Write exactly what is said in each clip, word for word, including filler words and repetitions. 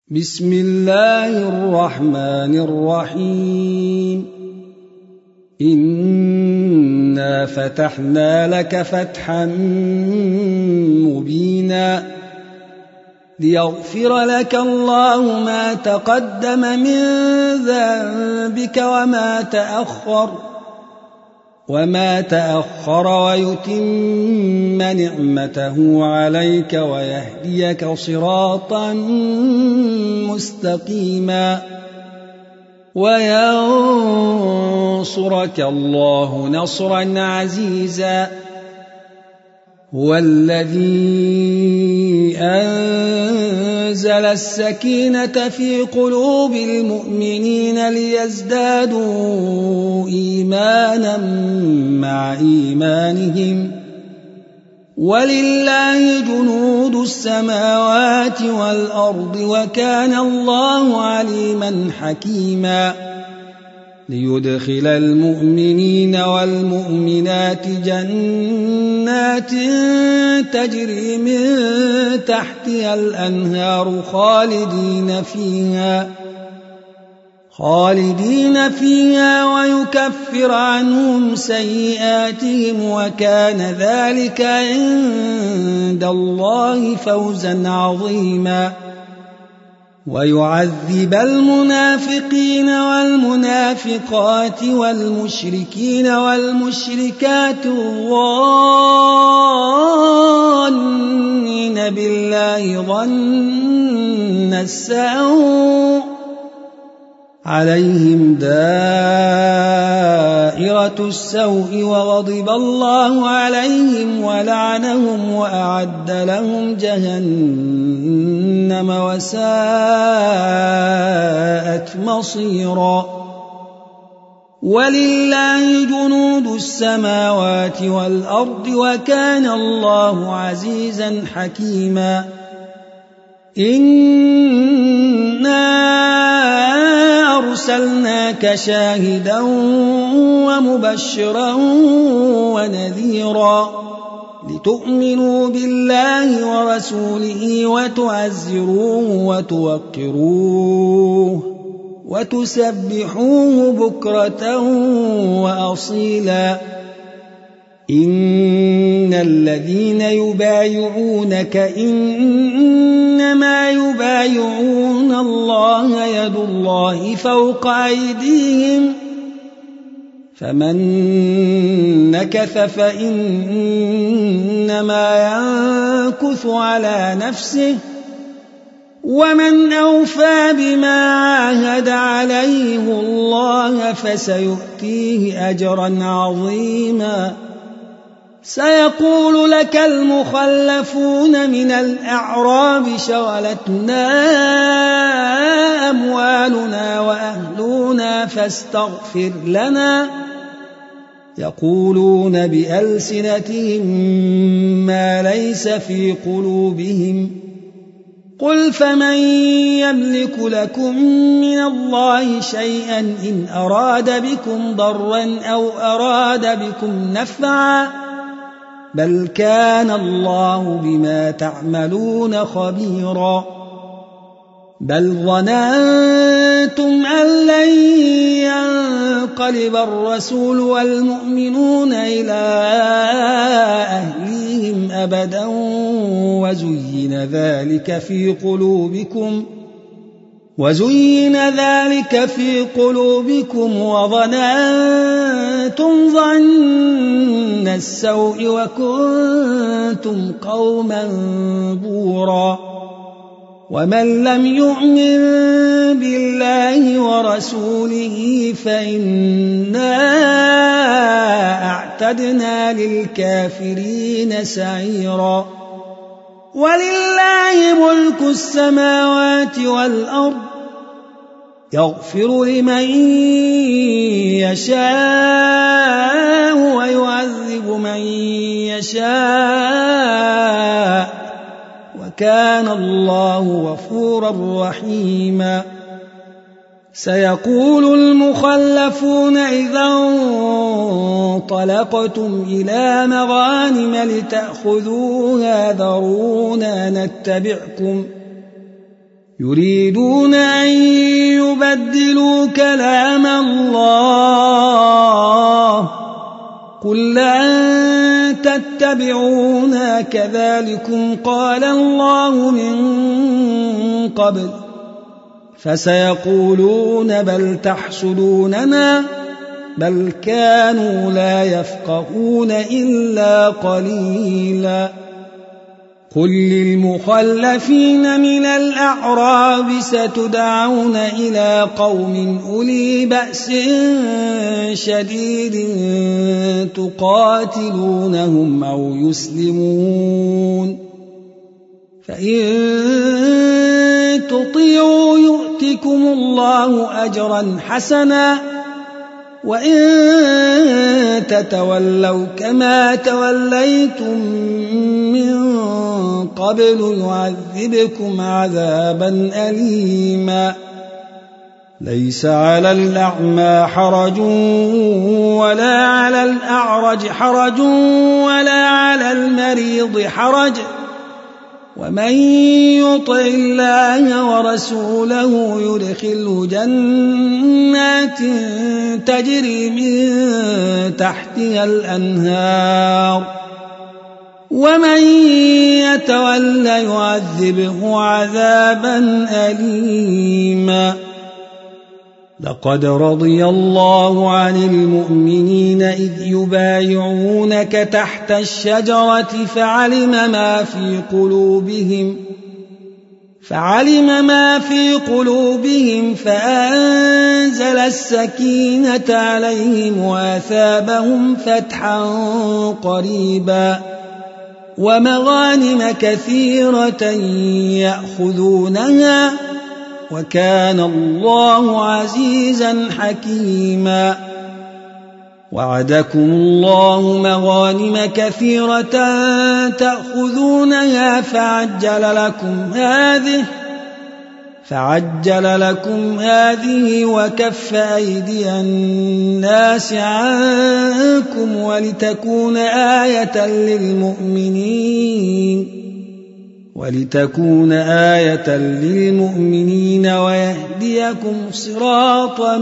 بسم الله الرحمن الرحيم إنا فتحنا لك فتحا مبينا ليغفر لك الله ما تقدم من ذنبك وما تأخر وما تأخر ويتم نعمته عليك ويهديك صراطا مستقيما وينصرك الله نصرا عزيزا هو الذي أنزل السكينة في قلوب المؤمنين ليزدادوا إيمانا مع إيمانهم ولله جنود السماوات والأرض وكان الله عليما حكيما ليدخل المؤمنين والمؤمنات جنات تجري من تحتها الأنهار خالدين فيها خالدين فيها ويكفر عنهم سيئاتهم وكان ذلك عند الله فوزا عظيما ويعذب المنافقين والمنافقات والمشركين والمشركات الظانين بالله ظن السوء عليهم دائرة السوء وغضب الله عليهم ولعنهم وأعد لهم جهنم وساءت مصيرا ولله جنود السماوات والأرض وكان الله عزيزا حكيما إنا أرسلناك شاهدا ومبشرا ونذيرا لتؤمنوا بالله ورسوله وتعزروه وتوقروه وتسبحوه بكرة وأصيلا إن الذين يبايعونك إنما يبايعون الله يد الله فوق أيديهم فمن نكث فإنما ينكث على نفسه ومن أوفى بما عاهد عليه الله فسيؤتيه أجرا عظيما سيقول لك المخلفون من الأعراب شغلتنا أموالنا وأهلنا فاستغفر لنا يقولون بألسنتهم ما ليس في قلوبهم قل فمن يملك لكم من الله شيئا إن أراد بكم ضرا أو أراد بكم نفعا بل كان الله بما تعملون خبيرا بل ظننتم أن لن ينقلب الرسول والمؤمنون إلى أهليهم أبدا وزين ذلك في قلوبكم وزين ذلك في قلوبكم وظننتم ظن السوء وكنتم قوما بورا ومن لم يؤمن بالله ورسوله فإنا أعتدنا للكافرين سعيرا ولله ملك السماوات والأرض يغفر لمن يشاء ويعذب من يشاء وكان الله غفورا رحيما سيقول المخلفون إذا انطلقتم إلى مغانم لتأخذوها ذرونا نتبعكم يريدون أن يبدلوا كلام الله قل لن تتبعونا كذلكم قال الله من قبل فسيقولون بل تحسدوننا بل كانوا لا يفقهون إلا قليلا قل للمخلفين من الأعراب ستدعون إلى قوم أولي بأس شديد تقاتلونهم أو يسلمون فإن تطيعوا يؤتكم الله أجرا حسنا وإن تتولوا كما توليتم من قبل يعذبكم عذابا أليما ليس على الأعمى حرج ولا على الأعرج حرج ولا على المريض حرج ومن يطع الله ورسوله يدخله جنات تجري من تحتها الأنهار ومن يتول يعذبه عذابا أليما لقد رضي الله عن المؤمنين إذ يبايعونك تحت الشجرة فعلم ما في قلوبهم فعلم ما في قلوبهم فأنزل السكينة عليهم وأثابهم فتحا قريبا ومغانم كثيرة يأخذونها وكان الله عزيزا حكيما وعدكم الله مغانم كثيرة تأخذونها فعجل لكم هذه فعجل لكم هذه وكف أيدي الناس عنكم ولتكون آية للمؤمنين ولتكون آية للمؤمنين ويهديكم صراطا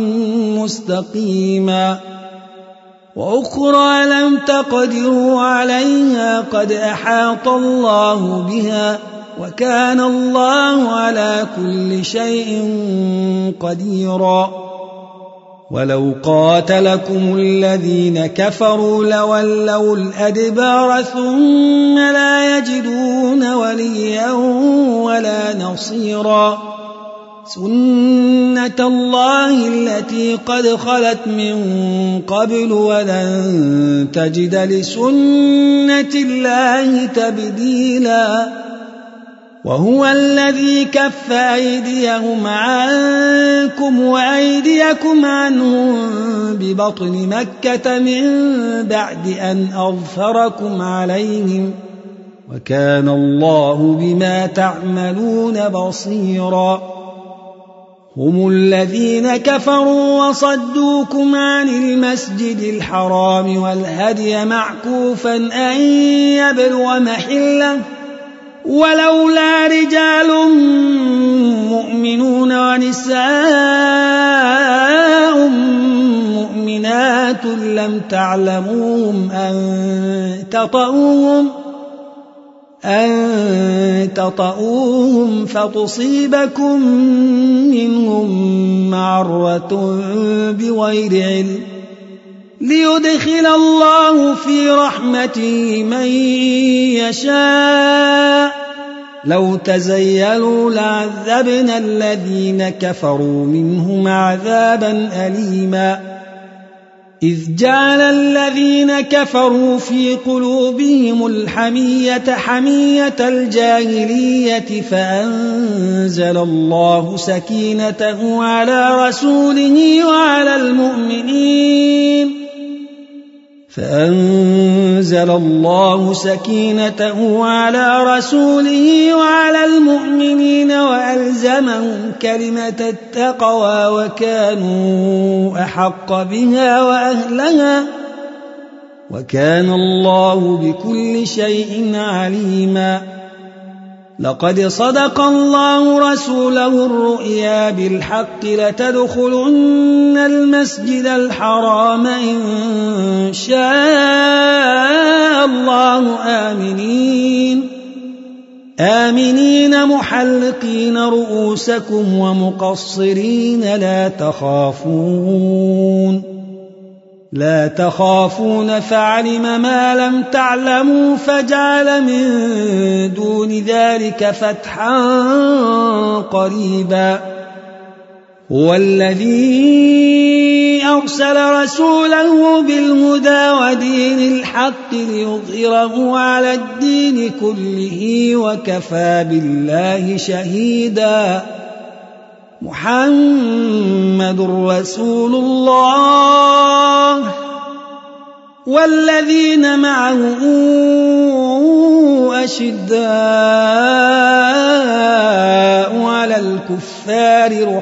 مستقيما وأخرى لم تقدروا عليها قد أحاط الله بها وكان الله على كل شيء قديرا ولو قاتلكم الذين كفروا لولوا الأدبار ثم لا يجدون وليا ولا نصيرا سنة الله التي قد خلت من قبل ولن تجد لسنة الله تبديلا وهو الذي كف أيديهم عنكم وأيديكم عنهم ببطن مكة من بعد أن أظفركم عليهم وكان الله بما تعملون بصيرا هم الذين كفروا وصدوكم عن المسجد الحرام والهدي معكوفا أن يبلغ محله ولولا رجال مؤمنون ونساء مؤمنات لم تعلموهم أن تطؤوهم أن تطؤوهم فتصيبكم منهم معرة بغير علم ليدخل الله في رحمته من يشاء لو تزيلوا لعذبنا الذين كفروا منهم عذابا أليما إذ جعل الذين كفروا في قلوبهم الحمية حمية الجاهلية فأنزل الله سكينته على رسوله وعلى المؤمنين فأنزل الله سكينته على رسوله وعلى المؤمنين وألزمهم كلمة التقوى وكانوا أحق بها وأهلها وكان الله بكل شيء عليما لقد صدق الله رسوله الرؤيا بالحق لتدخلن المسجد الحرام إن شاء الله آمنين آمنين محلقين رؤوسكم ومقصرين لا تخافون لا تخافون فعلم ما لم تعلموا فجعل من دون ذلك فتحا قريبا هو الذي أرسل رسوله بالهدى ودين الحق ليظهره على الدين كله وكفى بالله شهيدا محمد رسول الله والذين معه أشداء على الكفار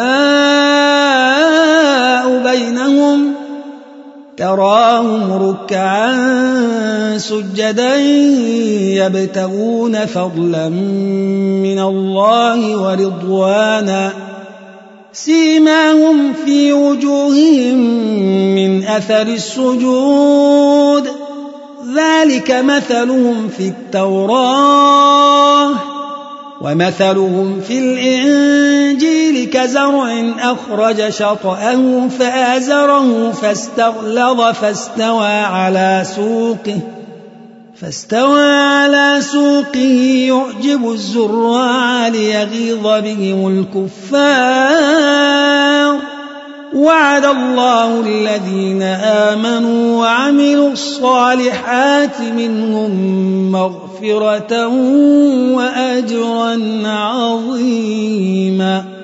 رحماء بينهم تراهم ركعا سجدا يبتغون فضلا من الله ورضوانا سيماهم في وجوههم من أثر السجود ذلك مثلهم في التوراة ومثلهم في الإنجيل كزرع أخرج شطأه فآزره فاستغلظ فاستوى على سوقه فاستوى على سوقه يعجب الزراع ليغيظ بهم الكفار وعد الله الذين آمنوا وعملوا الصالحات منهم مغفرة وأجرا عظيما.